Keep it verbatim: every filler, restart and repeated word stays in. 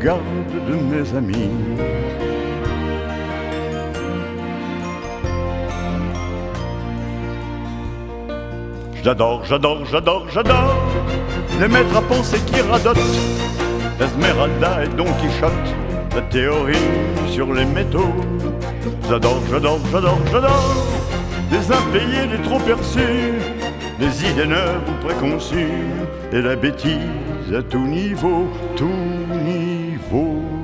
garde de mes amis. J'adore, j'adore, j'adore, j'adore les maîtres à penser qui radotent, Esmeralda et Don Quichotte, la théorie sur les métaux. J'adore, j'adore, j'adore, j'adore les impayés, les trop perçus, les idées neuves ou préconçues, et la bêtise à tout niveau, tout niveau.